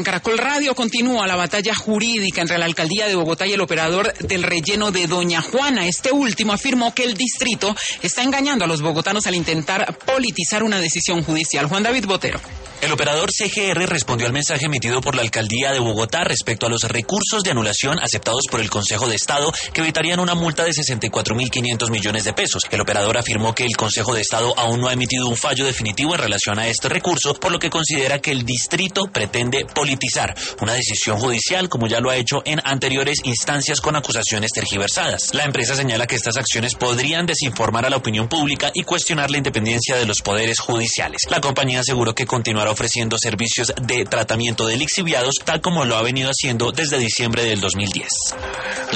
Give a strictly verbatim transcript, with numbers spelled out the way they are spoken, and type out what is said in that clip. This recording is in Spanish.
Caracol Radio continúa la batalla jurídica entre la alcaldía de Bogotá y el operador del relleno de Doña Juana. Este último afirmó que el distrito está engañando a los bogotanos al intentar politizar una decisión judicial. Juan David Botero. El operador C G R respondió al mensaje emitido por la alcaldía de Bogotá respecto a los recursos de anulación aceptados por el Consejo de Estado que evitarían una multa de sesenta y cuatro mil quinientos millones de pesos. El operador afirmó que el Consejo de Estado aún no ha emitido un fallo definitivo en relación a este recurso, por lo que considera que el distrito pretende politizar una decisión judicial como ya lo ha hecho en anteriores instancias con acusaciones tergiversadas. La empresa señala que estas acciones podrían desinformar a la opinión pública y cuestionar la independencia de los poderes judiciales. La compañía aseguró que continuará ofreciendo servicios de tratamiento de lixiviados tal como lo ha venido haciendo desde diciembre del dos mil diez.